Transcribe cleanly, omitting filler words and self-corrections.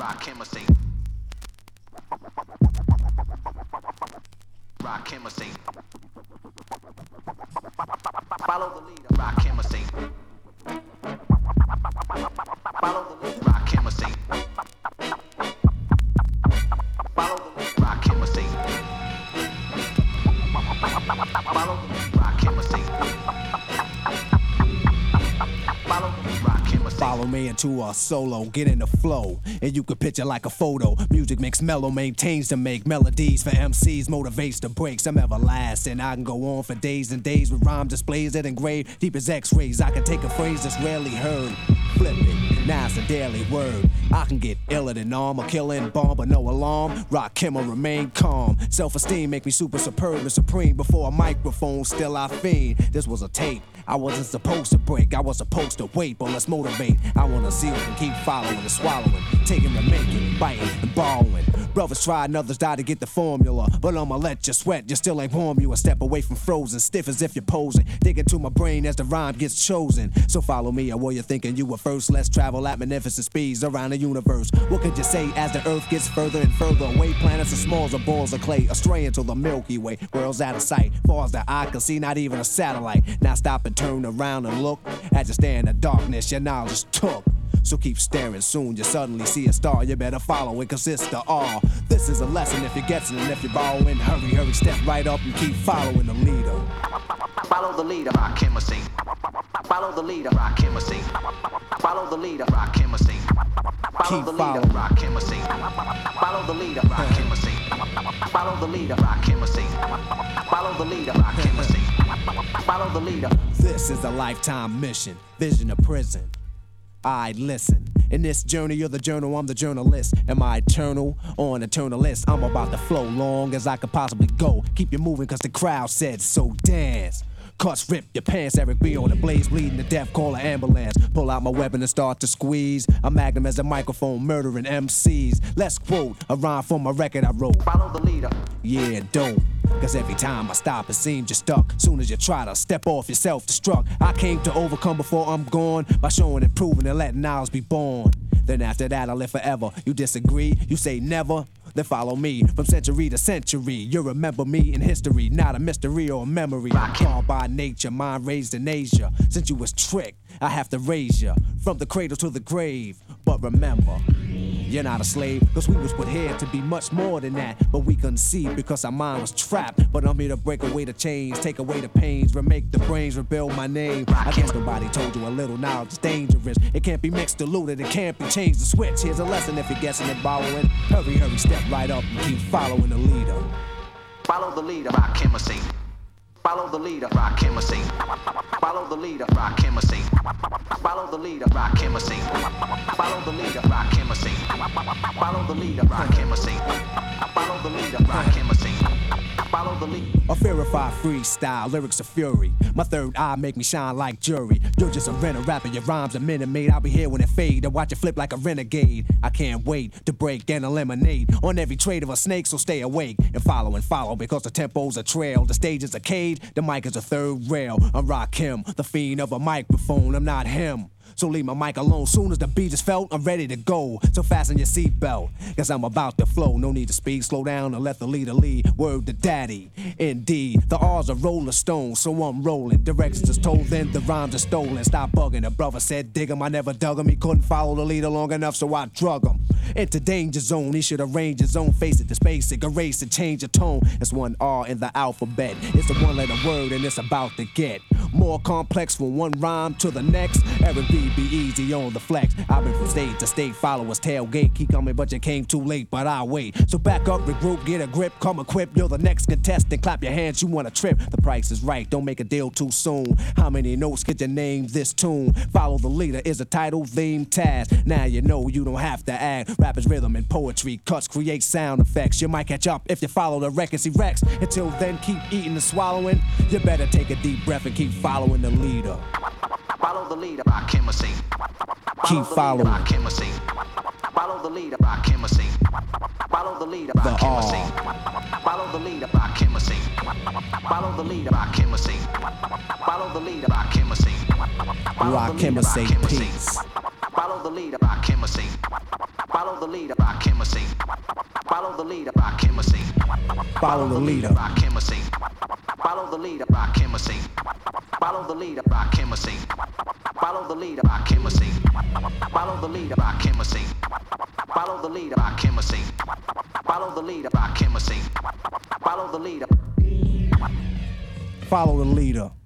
Rock MC. Rock MC. Follow the leader. Rock MC. Follow the leader. Rock MC. Follow the leader. Rock MC. Follow the leader. Rock MC. Follow the leader. Rock MC. Follow me into a solo, get in the flow, and you can picture like a photo. Music makes mellow, maintains to make melodies for MCs, motivates to breaks. I'm everlasting. I can go on for days and days with rhyme displays that engrave deep as X-rays. I can take a phrase that's rarely heard, flip it. Now it's a daily word. I can get iller than armor, killing bomb, but no alarm. Rock him or remain calm. Self-esteem make me super superb and supreme. Before a microphone, still I fiend. This was a tape. I wasn't supposed to break. I was supposed to wait, but let's motivate. I wanna see who can keep following and swallowing, taking and making, biting and borrowing. Brothers tried and others died to get the formula, but I'ma let you sweat. You still ain't warm. You a step away from frozen, stiff as if you're posing. Dig into my brain as the rhyme gets chosen. So follow me, or were you thinking you were first? Let's travel at magnificent speeds around the universe. What could you say as the earth gets further and further away? Planets are small as balls of clay, astray until the Milky Way. World's out of sight, far as the eye can see, not even a satellite. Now stop and turn around and look. As you stare in the darkness, your knowledge took. So keep staring, soon you suddenly see a star. You better follow it, cause it's the R. This is a lesson if you're guessing, and if you're borrowing, hurry, step right up and keep following the leader. Follow the leader. Rock MC. Follow the leader. Rock MC. Follow the leader. Rock MC. Follow the leader. Rock MC. Follow the leader. Rock MC. Follow the leader. Rock MC. Follow the leader. Rock MC. Follow the leader. This is a lifetime mission, vision of prison. I'd listen. In this journey, you're the journal, I'm the journalist. Am I eternal or an eternalist? I'm about to flow long as I could possibly go. Keep you moving cause the crowd said so. Dance. Cuts rip your pants, Eric B on the blaze, bleeding to death, call an ambulance. Pull out my weapon and start to squeeze. A magnum as a microphone, murdering MCs. Let's quote a rhyme from a record I wrote. Follow the leader. Yeah, don't. Cause every time I stop, it seems you're stuck. Soon as you try to step off, you're self-destruct. I came to overcome before I'm gone by showing and proving and letting ours be born. Then after that, I live forever. You disagree? You say never? Then follow me from century to century. You remember me in history, not a mystery or a memory. I'm called by nature, mind raised in Asia. Since you was tricked, I have to raise you from the cradle to the grave. But remember, you're not a slave, cause we was put here to be much more than that. But we couldn't see because our mind was trapped. But I'm here to break away the chains, take away the pains, remake the brains, rebuild my name. I guess nobody told you a little knowledge is dangerous. It can't be mixed, diluted, it can't be changed. The switch, here's a lesson if you're guessing and borrowing. Hurry, step right up and keep following the leader. Follow the leader. Rock MC. Follow the leader. Rock MC. Follow the leader. Rock MC. Follow the leader. Rock MC. Follow the leader. Rock MC. Follow the leader. Rock MC. Follow the leader. Rock MC. Follow the leader. A verified freestyle, lyrics of fury. My third eye make me shine like jury. You're just a renter rapper, your rhymes a minute made. I'll be here when it fade, to watch it flip like a renegade. I can't wait to break and eliminate on every trade of a snake, so stay awake and follow because the tempo's a trail. The stage is a cage, the mic is a third rail. I'm Rakim, the fiend of a microphone, I'm not him. So leave my mic alone. Soon as the beat is felt, I'm ready to go. So fasten your seatbelt, cause I'm about to flow. No need to speed, slow down and let the leader lead. Word to daddy, indeed. The R's are rolling stones, so I'm rolling. Directions is told, then the rhymes are stolen. Stop bugging, the brother said dig him. I never dug him, he couldn't follow the leader long enough, so I drug him. Into danger zone, he should arrange his own. Face it, this basic, erase it, change the tone. It's one R in the alphabet. It's a one letter word and it's about to get more complex from one rhyme to the next. Eric B, be easy on the flex. I've been from state to state, followers tailgate. Keep coming, but you came too late, but I'll wait. So back up, regroup, get a grip, come equipped. You're the next contestant, clap your hands, you want a trip. The price is right, don't make a deal too soon. How many notes could you name this tune? Follow the leader is a title, theme, task. Now you know you don't have to act. Rap is rhythm and poetry, cuts create sound effects. You might catch up if you follow the records he wrecks. Until then, keep eating and swallowing. You better take a deep breath and keep following the leader. Follow the leader. Rock MC. Keep following. Rock MC. Follow the leader. Rock MC. Follow the leader. Rock MC. Follow the leader. Rock MC. Follow the leader. Rock MC. Follow the leader. Rock MC. Rock MC, peace. Follow the leader. Rock MC. Follow the the leader, rock chemistry. Follow the leader, rock chemistry. Follow the leader. Rock chemistry. Follow the leader, rock chemistry. Follow the leader, rock chemistry. Follow the leader, rock chemistry. Follow the leader, rock chemistry. Follow the leader, rock chemistry. Follow the leader, rock chemistry. Follow the leader. Follow the leader.